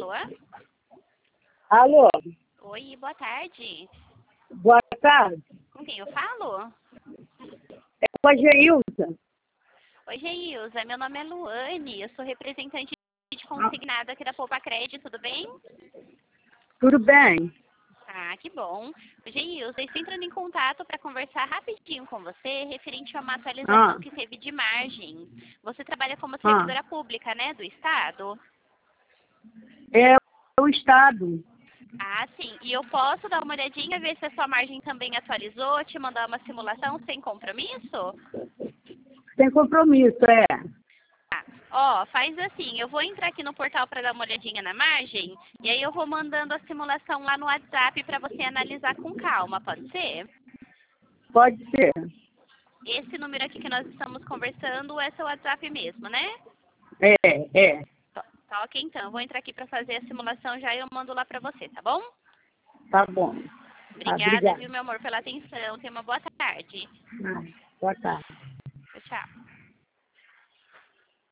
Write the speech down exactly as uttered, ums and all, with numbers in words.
Alô? Alô? Oi, boa tarde. Boa tarde. Com quem eu falo? É com a Geilza. Oi, Geilza. Meu nome é Luane. Eu sou representante de consignado aqui da Poupa Crédito, tudo bem? Tudo bem? Ah, que bom. Geilza, estou entrando em contato para conversar rapidinho com você referente a uma atualização Ah, que teve de margem. Você trabalha como ah. servidora pública, né, do Estado? É o Estado. Ah, sim. E eu posso dar uma olhadinha, ver se a sua margem também atualizou, te mandar uma simulação sem compromisso? Sem compromisso, é. Tá. Ó, faz assim, eu vou entrar aqui no portal para dar uma olhadinha na margem, e aí eu vou mandando a simulação lá no WhatsApp para você analisar com calma, pode ser? Pode ser. Esse número aqui que nós estamos conversando é seu WhatsApp mesmo, né? É, é. Tá, tá ok, então. Eu vou entrar aqui para fazer a simulação já e eu mando lá para você, tá bom? Tá bom. Tá, Obrigada, obrigada. viu, meu amor, pela atenção. Tenha uma boa tarde. Ah, boa tarde. Tchau, tchau.